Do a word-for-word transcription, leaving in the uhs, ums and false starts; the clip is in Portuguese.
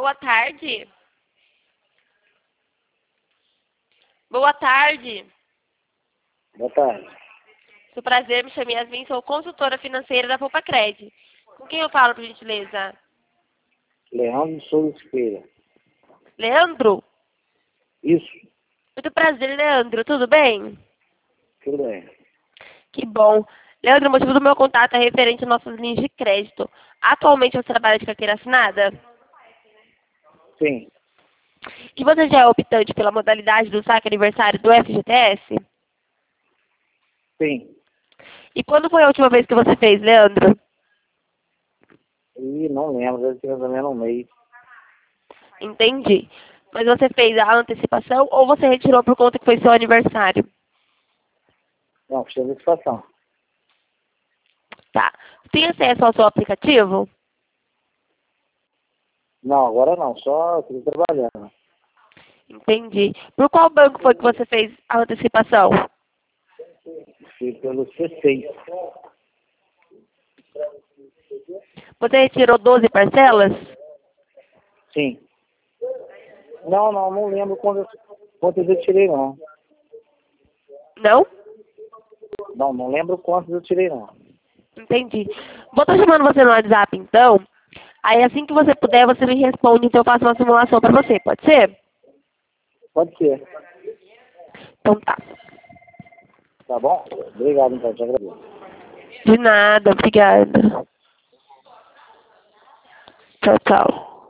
Boa tarde. Boa tarde. Boa tarde. Seu prazer, me chamo Yasmin, sou consultora financeira da Poupa Cred. Com quem eu falo, por gentileza? Leandro Souza Siqueira. Leandro? Isso, Muito prazer, Leandro. Tudo bem? tudo bem. Que bom. Leandro, o motivo do meu contato é referente às nossas linhas de crédito. Atualmente você trabalha de carteira assinada? Sim, E você já é optante pela modalidade do saque aniversário do F G T S? sim. E quando foi a última vez que você fez, Leandro? E não lembro, deve ter mais ou menos um mês. Entendi. Mas você fez a antecipação ou você retirou por conta que foi seu aniversário? Não, fiz a licitação. Tá. Tem acesso ao seu aplicativo? Não, agora não, só estou trabalhando. Entendi. Por qual banco foi que você fez a antecipação? Fiz pelo C seis. Você retirou doze parcelas? Sim. Não, não, não lembro quantas, quantas eu tirei, não. Não? Não, não lembro quantas eu tirei, não. Entendi. Vou estar chamando você no WhatsApp, então. Aí, assim que você puder, você me responde, então eu faço uma simulação para você. Pode ser? Pode ser. Então tá. Tá bom? Obrigado, então, te agradeço. De nada. Obrigada. Tchau, tchau.